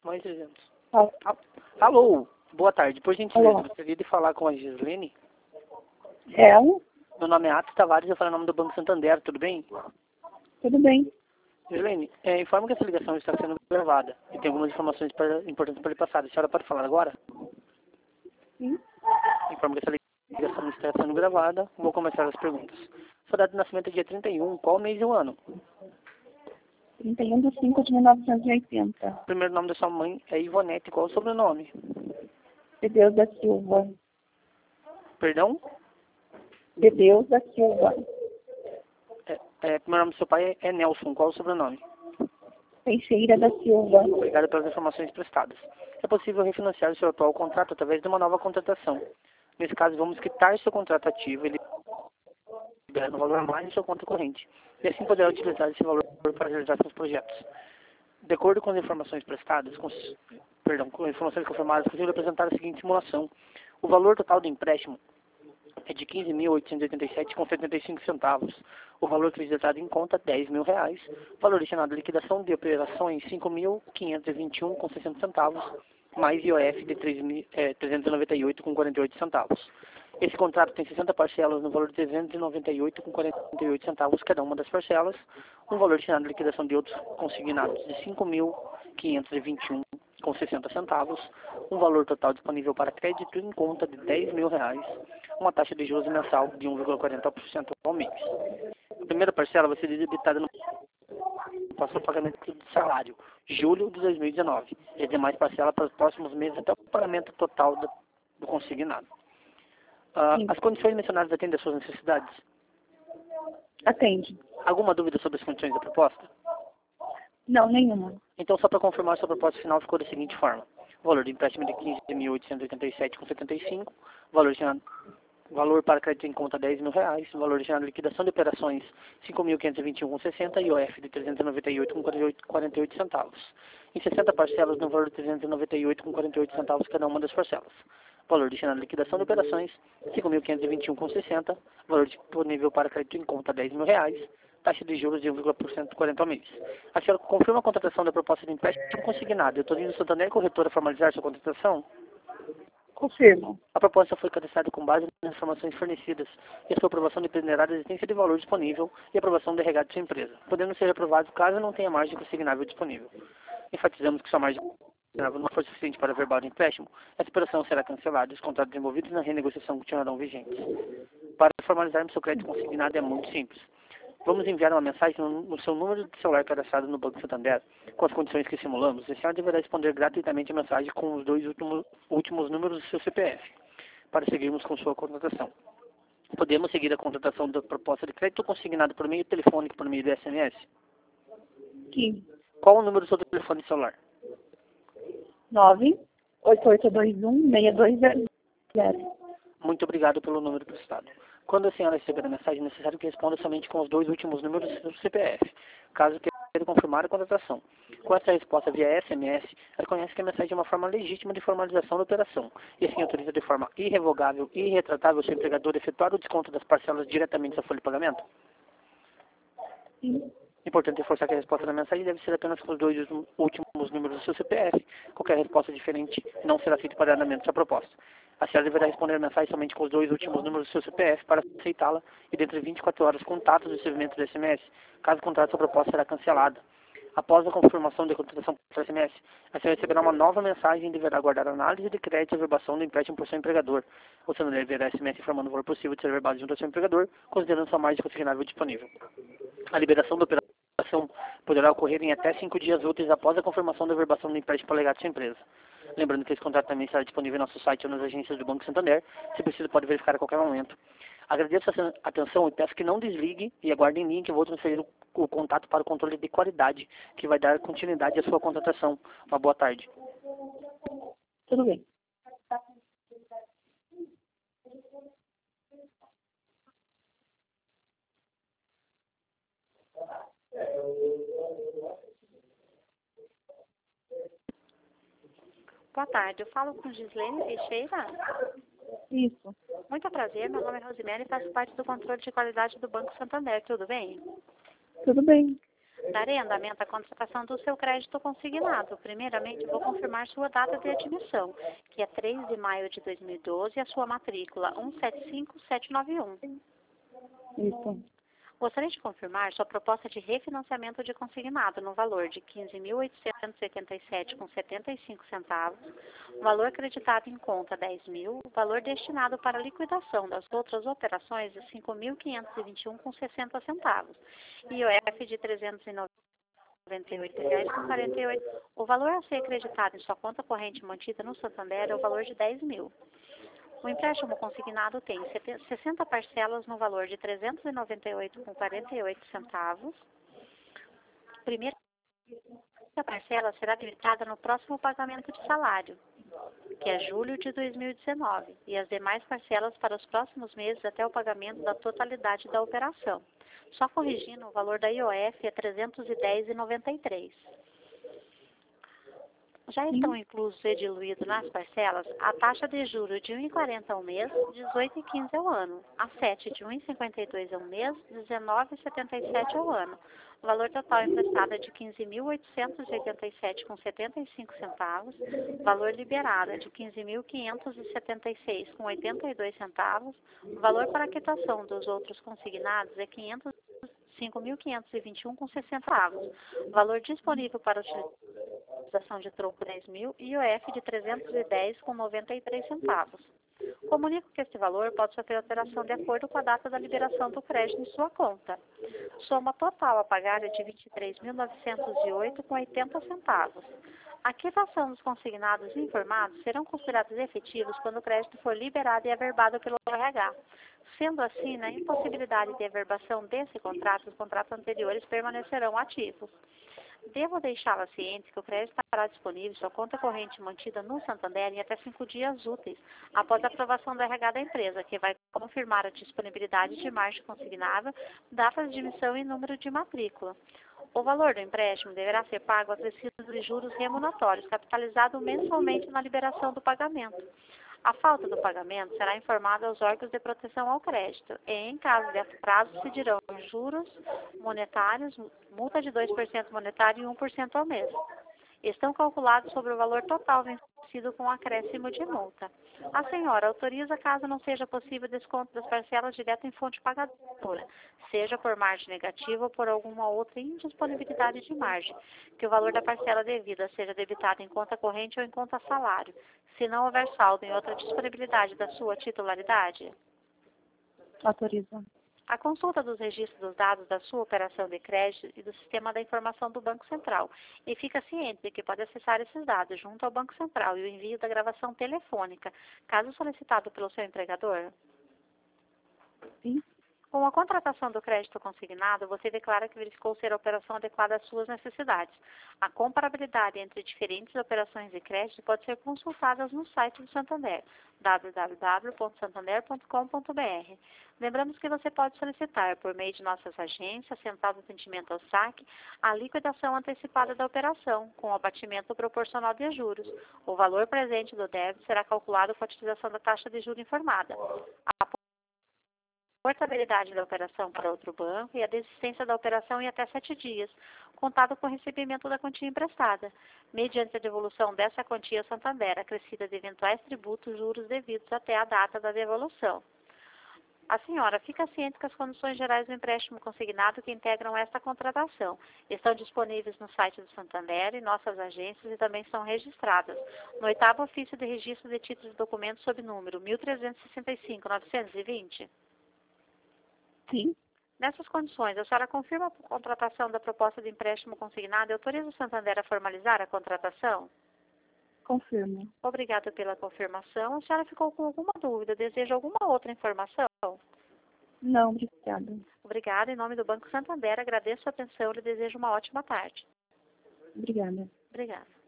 Mais 300. Alô? Alô, boa tarde. Por gentileza, Alô? gostaria de falar com a Gislene. Ela? Meu nome é Atos Tavares, eu falo em nome do Banco Santander, tudo bem? Tudo bem. Gislene, informo que essa ligação está sendo gravada e tem algumas informações importantes para lhe passar. A senhora pode falar agora? Sim. Informo que essa ligação está sendo gravada. Vou começar as perguntas. Sua data de nascimento é dia 31, qual mês e o ano? 31/5/1980. O primeiro nome da sua mãe é Ivonete, qual o sobrenome? De Deus da Silva. Perdão? De Deus da Silva. O primeiro nome do seu pai é Nelson, qual o sobrenome? Teixeira da Silva. Obrigado pelas informações prestadas. É possível refinanciar o seu atual contrato através de uma nova contratação. Nesse caso, vamos quitar seu contrato ativo e liberar um valor a mais em sua conta corrente. E assim poderá utilizar esse valor para realizar seus projetos. De acordo com as informações prestadas, com informações confirmadas, consigo apresentar a seguinte simulação. O valor total do empréstimo é de R$ 15.887,75. O valor acreditado em conta, R$ 10.000. Valor destinado à liquidação de operações, R$ 5.521,60, mais IOF de R$ 398,48. Esse contrato tem 60 parcelas no valor de R$ 398,48 cada uma das parcelas. Um valor destinado à liquidação de outros consignados de R$ 5.521,60. Um valor total disponível para crédito em conta de R$ 10.000. Uma taxa de juros mensal de 1,40% ao mês. A primeira parcela vai ser debitada no próximo pagamento de salário, julho de 2019. E as demais parcelas para os próximos meses até o pagamento total do consignado. As condições mencionadas atendem às suas necessidades? Atende. Alguma dúvida sobre as condições da proposta? Não, nenhuma. Então, só para confirmar, sua proposta final ficou da seguinte forma. O valor de empréstimo de R$ 15.887,75, valor para crédito em conta R$ 10.000, valor destinado à liquidação de operações R$ 5.521,60 e IOF de R$ 398,48. Em 60 parcelas no valor de R$ 398,48 cada uma das parcelas. Valor destinado à liquidação de operações R$ 5.521,60, valor disponível para crédito em conta R$ 10.000, taxa de juros de 1,40% ao mês. A senhora confirma a contratação da proposta de empréstimo consignado. Eu estou indo no Santander Corretora formalizar sua contratação? Confirmo. A proposta foi cadastrada com base nas informações fornecidas e a sua aprovação dependerá da existência de valor disponível e aprovação do RH de sua empresa, podendo ser aprovado caso não tenha margem consignável disponível. Enfatizamos que sua margem consignável não for suficiente para verbal de empréstimo, essa operação será cancelada e os contratos envolvidos na renegociação continuarão vigentes. Para formalizarmos seu crédito consignado é muito simples. Vamos enviar uma mensagem no seu número de celular cadastrado no Banco Santander, com as condições que simulamos, e a senhora deverá responder gratuitamente a mensagem com os dois últimos números do seu CPF, para seguirmos com sua contratação. Podemos seguir a contratação da proposta de crédito consignado por meio telefônico, por meio do SMS? Sim. Qual o número do seu telefone celular? 98821-6200. Muito obrigado pelo número prestado. Quando a senhora receber a mensagem, é necessário que responda somente com os dois últimos números do seu CPF, caso queira confirmar a contratação. Com essa resposta via SMS, ela reconhece que a mensagem é uma forma legítima de formalização da operação, e assim autoriza de forma irrevogável e irretratável o seu empregador a efetuar o desconto das parcelas diretamente da folha de pagamento? Sim. Importante reforçar que a resposta da mensagem deve ser apenas com os dois últimos números do seu CPF. Qualquer resposta diferente não será feita para andamento da sua proposta. A senhora deverá responder a mensagem somente com os dois últimos números do seu CPF para aceitá-la e dentro de 24 horas contatos do recebimento do SMS. Caso contrário, sua proposta será cancelada. Após a confirmação da contratação por SMS, a senhora receberá uma nova mensagem e deverá aguardar a análise de crédito e averbação do empréstimo por seu empregador. O senhor deverá SMS informando o valor possível de ser averbado junto ao seu empregador, considerando sua margem consignável disponível. A liberação da operação poderá ocorrer em até 5 dias úteis após a confirmação da averbação do empréstimo polegado de sua empresa. Lembrando que esse contrato também estará disponível em nosso site ou nas agências do Banco Santander. Se precisa, pode verificar a qualquer momento. Agradeço a sua atenção e peço que não desligue e aguarde em linha que eu vou transferir o contato para o controle de qualidade, que vai dar continuidade à sua contratação. Uma boa tarde. Tudo bem. Boa tarde, eu falo com Gislene Teixeira. Isso. Muito prazer, meu nome é Rosemary e faço parte do controle de qualidade do Banco Santander, tudo bem? Tudo bem. Darei andamento à contratação do seu crédito consignado. Primeiramente, vou confirmar sua data de admissão, que é 3 de maio de 2012, e a sua matrícula 175791. Isso. Gostaria de confirmar sua proposta de refinanciamento de consignado no valor de R$ 15.887,75, valor acreditado em conta R$ 10.000, valor destinado para liquidação das outras operações de R$ 5.521,60, IOF de R$ 398,48. O valor a ser acreditado em sua conta corrente mantida no Santander é o valor de R$ 10.000. O empréstimo consignado tem 60 parcelas no valor de R$ 398,48. Primeira parcela será debitada no próximo pagamento de salário, que é julho de 2019, e as demais parcelas para os próximos meses até o pagamento da totalidade da operação. Só corrigindo, o valor da IOF é R$ 310,93. Já estão inclusos e diluídos nas parcelas a taxa de juros de R$ 1,40 ao mês, R$ 18,15 ao ano, a 7 de R$ 1,52 ao mês, R$ 19,77 ao ano. O valor total emprestado é de R$ 15.887,75, valor liberado é de R$ 15.576,82, o valor para quitação dos outros consignados é R$ 5.521,60, valor disponível para utilização de troco 10.000 e IOF de 310,93. Comunico que este valor pode sofrer alteração de acordo com a data da liberação do crédito em sua conta. Soma total a pagar é de R$ 23.908,80. A quitação dos consignados informados serão considerados efetivos quando o crédito for liberado e averbado pelo RH. Sendo assim, na impossibilidade de averbação desse contrato, os contratos anteriores permanecerão ativos. Devo deixá-la ciente que o crédito estará disponível em sua conta corrente mantida no Santander em até 5 dias úteis, após a aprovação do RH da empresa, que vai confirmar a disponibilidade de margem consignável, data de emissão e número de matrícula. O valor do empréstimo deverá ser pago acrescido de juros remuneratórios, capitalizado mensalmente na liberação do pagamento. A falta do pagamento será informada aos órgãos de proteção ao crédito e, em caso de atraso, se dirão juros monetários, multa de 2% monetário e 1% ao mês. Estão calculados sobre o valor total vencido com acréscimo de multa. A senhora autoriza caso não seja possível desconto das parcelas direto em fonte pagadora, seja por margem negativa ou por alguma outra indisponibilidade de margem, que o valor da parcela devida seja debitado em conta corrente ou em conta salário, se não houver saldo em outra disponibilidade da sua titularidade? Autoriza. A consulta dos registros dos dados da sua operação de crédito e do sistema da informação do Banco Central. E fica ciente de que pode acessar esses dados junto ao Banco Central e o envio da gravação telefônica, caso solicitado pelo seu empregador. Sim. Com a contratação do crédito consignado, você declara que verificou ser a operação adequada às suas necessidades. A comparabilidade entre diferentes operações de crédito pode ser consultada no site do Santander, www.santander.com.br. Lembramos que você pode solicitar, por meio de nossas agências, Central de Atendimento ao Saque, a liquidação antecipada da operação, com abatimento proporcional de juros. O valor presente do débito será calculado com a utilização da taxa de juros informada. A portabilidade da operação para outro banco e a desistência da operação em até 7 dias, contado com o recebimento da quantia emprestada, mediante a devolução dessa quantia ao Santander, acrescida de eventuais tributos, juros devidos até a data da devolução. A senhora fica ciente que as condições gerais do empréstimo consignado que integram esta contratação estão disponíveis no site do Santander e nossas agências e também são registradas no 8º Ofício de Registro de Títulos e Documentos sob número 1365-920. Sim. Nessas condições, a senhora confirma a contratação da proposta de empréstimo consignado e autoriza o Santander a formalizar a contratação? Confirmo. Obrigada pela confirmação. A senhora ficou com alguma dúvida? Deseja alguma outra informação? Não, obrigada. Obrigada. Em nome do Banco Santander, agradeço a atenção e lhe desejo uma ótima tarde. Obrigada. Obrigada.